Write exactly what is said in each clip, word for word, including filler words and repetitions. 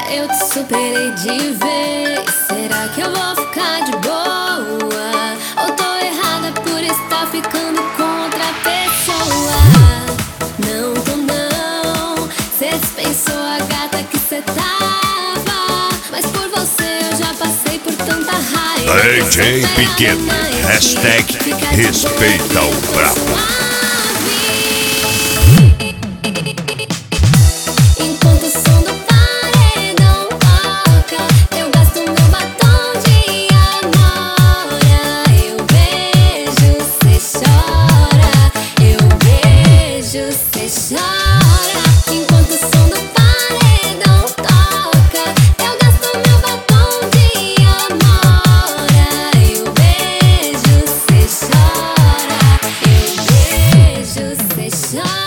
eu te superei de vez. Será que eu vou ficar de boa? Ou tô errada por estar ficando com outra pessoa? Não tô não, cê dispensou a gata que cê tava. Mas por você eu já passei por tanta raiva. D J Pequeno, hashtag respeita o brabo. Enquanto o som do paredão toca, eu gasto meu batom de amora. Eu beijo, cê chora. Eu beijo, cê chora. Enquanto o som do paredão toca, eu gasto meu batom de amora. Eu beijo, cê chora. Eu beijo, cê chora.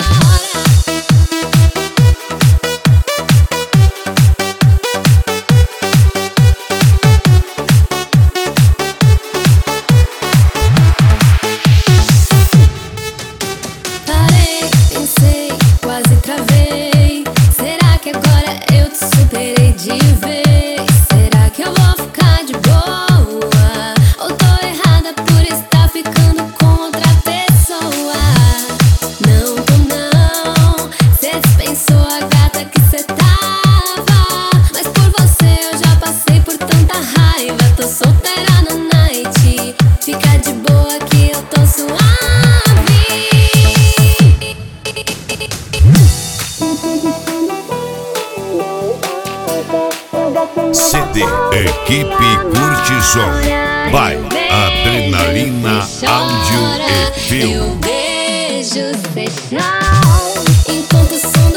Parei, pensei, quase travei. Será que agora eu te superei de vez? Será que eu vou ficar de boa? Ou tô errada por estar ficando com outra pessoa? Não tô não, cê dispensou a gata que cê tava. Mas por você eu já passei por tanta raiva. Tô solteira no night, fica de boa que eu tô suave. C D Equipe Curte Som by Adrenalina Áudio e Eu Filme. beijo, cê chora. Enquanto o som